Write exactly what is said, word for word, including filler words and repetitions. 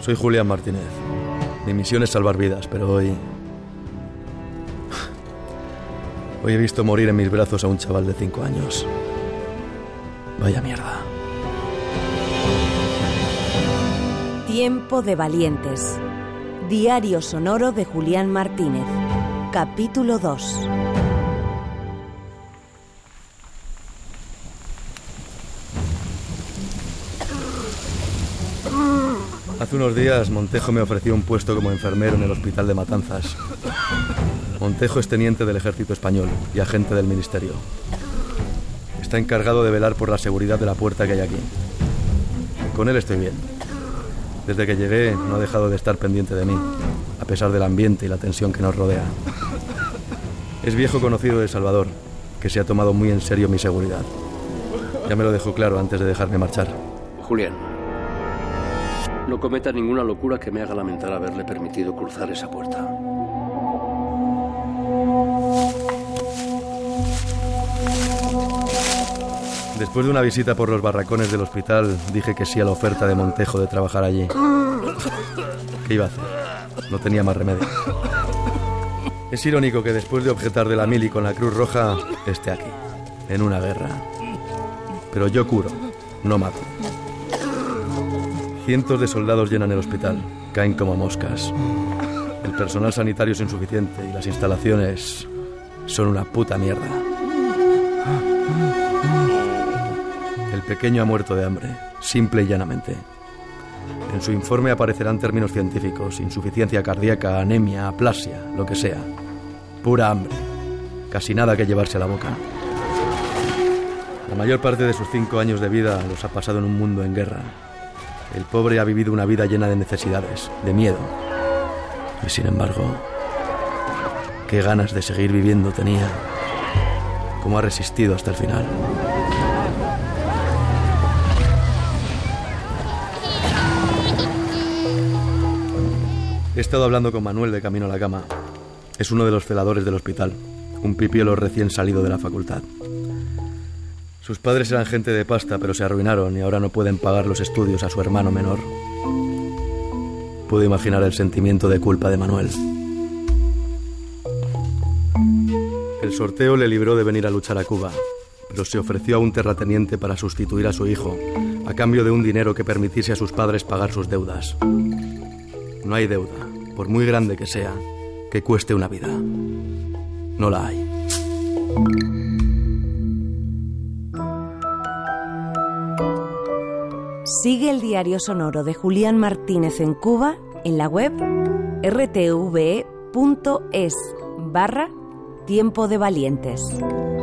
Soy Julián Martínez. Mi misión es salvar vidas, pero hoy... Hoy he visto morir en mis brazos a un chaval de cinco años. Vaya mierda. Tiempo de valientes. Diario sonoro de Julián Martínez. Capítulo dos. Hace unos días Montejo me ofreció un puesto como enfermero en el hospital de Matanzas. Montejo es teniente del ejército español y agente del ministerio. Está encargado de velar por la seguridad de la puerta que hay aquí. Con él estoy bien. Desde que llegué no ha dejado de estar pendiente de mí, a pesar del ambiente y la tensión que nos rodea. Es viejo conocido de Salvador, que se ha tomado muy en serio mi seguridad. Ya me lo dejó claro antes de dejarme marchar. Julián, no cometa ninguna locura que me haga lamentar haberle permitido cruzar esa puerta. Después de una visita por los barracones del hospital, dije que sí a la oferta de Montejo de trabajar allí. ¿Qué iba a hacer? No tenía más remedio. Es irónico que después de objetar de la mili con la Cruz Roja, esté aquí, en una guerra. Pero yo curo, no mato. Cientos de soldados llenan el hospital, caen como moscas. El personal sanitario es insuficiente y las instalaciones son una puta mierda. El pequeño ha muerto de hambre, simple y llanamente. En su informe aparecerán términos científicos: insuficiencia cardíaca, anemia, aplasia, lo que sea. Pura hambre, casi nada que llevarse a la boca. La mayor parte de sus cinco años de vida los ha pasado en un mundo en guerra. El pobre ha vivido una vida llena de necesidades, de miedo. Y sin embargo, qué ganas de seguir viviendo tenía. Cómo ha resistido hasta el final. He estado hablando con Manuel de camino a la cama. Es uno de los celadores del hospital, un pipiolo recién salido de la facultad. Sus padres eran gente de pasta, pero se arruinaron y ahora no pueden pagar los estudios a su hermano menor. Puedo imaginar el sentimiento de culpa de Manuel. El sorteo le libró de venir a luchar a Cuba, pero se ofreció a un terrateniente para sustituir a su hijo, a cambio de un dinero que permitiese a sus padres pagar sus deudas. No hay deuda, por muy grande que sea, que cueste una vida. No la hay. Sigue el diario sonoro de Julián Martínez en Cuba en la web r t v e punto es barra Tiempo de Valientes.